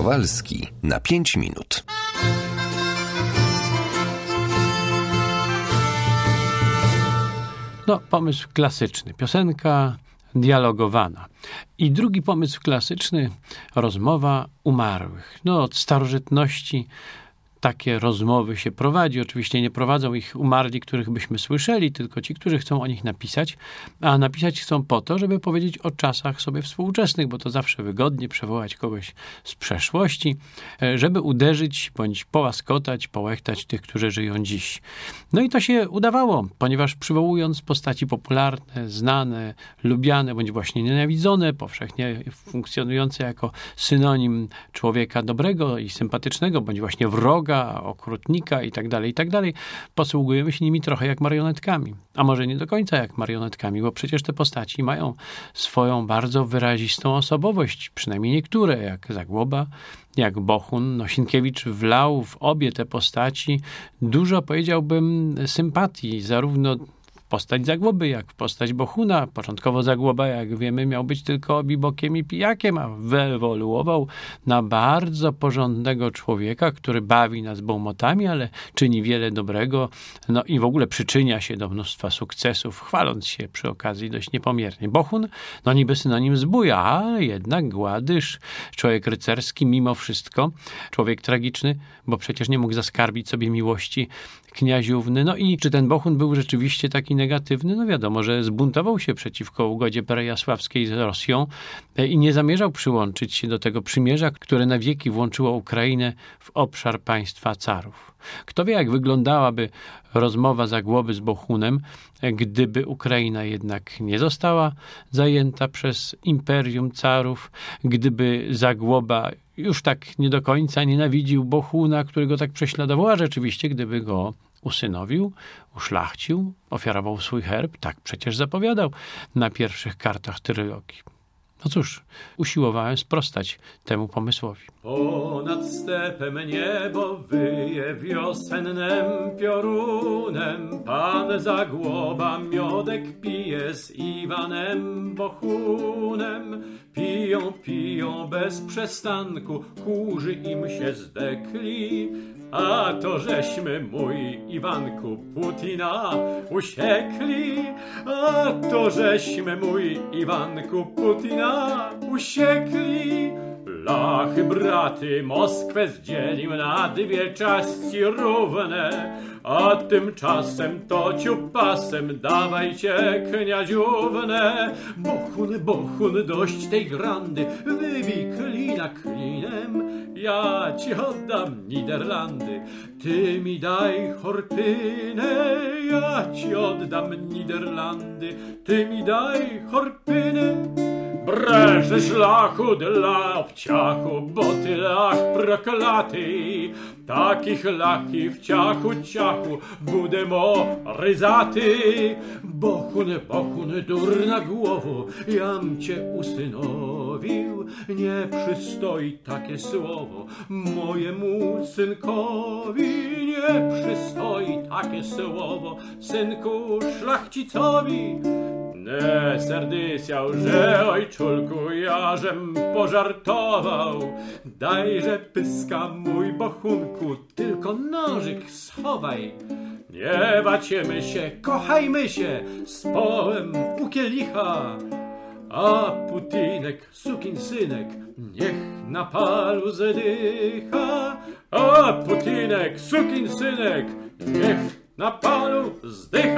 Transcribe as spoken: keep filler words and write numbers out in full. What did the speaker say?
Kowalski na pięć minut. No, pomysł klasyczny. Piosenka dialogowana. I drugi pomysł klasyczny, rozmowa umarłych. No, od starożytności takie rozmowy się prowadzi. Oczywiście nie prowadzą ich umarli, których byśmy słyszeli, tylko ci, którzy chcą o nich napisać. A napisać chcą po to, żeby powiedzieć o czasach sobie współczesnych, bo to zawsze wygodnie przywołać kogoś z przeszłości, żeby uderzyć bądź połaskotać, połechtać tych, którzy żyją dziś. No i to się udawało, ponieważ przywołując postaci popularne, znane, lubiane, bądź właśnie nienawidzone, powszechnie funkcjonujące jako synonim człowieka dobrego i sympatycznego, bądź właśnie wroga, okrutnika i tak dalej, i tak dalej, posługujemy się nimi trochę jak marionetkami. A może nie do końca jak marionetkami, bo przecież te postaci mają swoją bardzo wyrazistą osobowość, przynajmniej niektóre, jak Zagłoba, jak Bohun. No, Sienkiewicz wlał w obie te postaci dużo, powiedziałbym, sympatii, zarówno postać Zagłoby, jak postać Bohuna. Początkowo Zagłoba, jak wiemy, miał być tylko obibokiem i pijakiem, a wyewoluował na bardzo porządnego człowieka, który bawi nas bełmotami, ale czyni wiele dobrego, no i w ogóle przyczynia się do mnóstwa sukcesów, chwaląc się przy okazji dość niepomiernie. Bohun, no niby synonim zbója, a jednak gładysz, człowiek rycerski mimo wszystko, człowiek tragiczny, bo przecież nie mógł zaskarbić sobie miłości kniaziówny. No i czy ten Bohun był rzeczywiście taki negatywny? No wiadomo, że zbuntował się przeciwko ugodzie perejasławskiej z Rosją i nie zamierzał przyłączyć się do tego przymierza, które na wieki włączyło Ukrainę w obszar państwa carów. Kto wie, jak wyglądałaby rozmowa Zagłoby z Bohunem, gdyby Ukraina jednak nie została zajęta przez imperium carów, gdyby Zagłoba już tak nie do końca nienawidził Bohuna, który go tak prześladował, a rzeczywiście gdyby go usynowił, uszlachcił, ofiarował swój herb, tak przecież zapowiadał na pierwszych kartach trylogii. No cóż, usiłowałem sprostać temu pomysłowi. Ponad stepem niebo wyje wiosennym piorunem, pan Zagłoba miodek pije z Iwanem Bohunem. Piją, piją bez przestanku, kurzy im się zdekli, a to żeśmy, mój Iwanku, Putina usiekli, a to żeśmy, mój Iwanku, Putina usiekli. Lachy, braty, Moskwę zdzielił na dwie części równe, a tymczasem to ciupasem dawajcie kniaziówne. Bohun, Bohun, dość tej grandy, wybij klina klinem, ja ci oddam Niderlandy, ty mi daj Chorpynę, ja ci oddam Niderlandy, ty mi daj Chorpynę. Bрешеш лаху dla obciachu, bo ty lach proklaty, takich lachów ciachu ciachu budemo ryzaty. Bohun, Bohun, durna głowo, jam cię usynowił, nie przystoi takie słowo mojemu synkowi, nie przystoi takie słowo synku szlachcicowi. Nie serdysiał, że ojczulku, ja żem pożartował. Dajże pyska, mój Bohunku, tylko nożyk schowaj. Nie waciemy się, kochajmy się z połem u kielicha. A Putinek, sukinsynek, niech na palu zdycha. A Putinek, sukinsynek, niech na palu zdycha.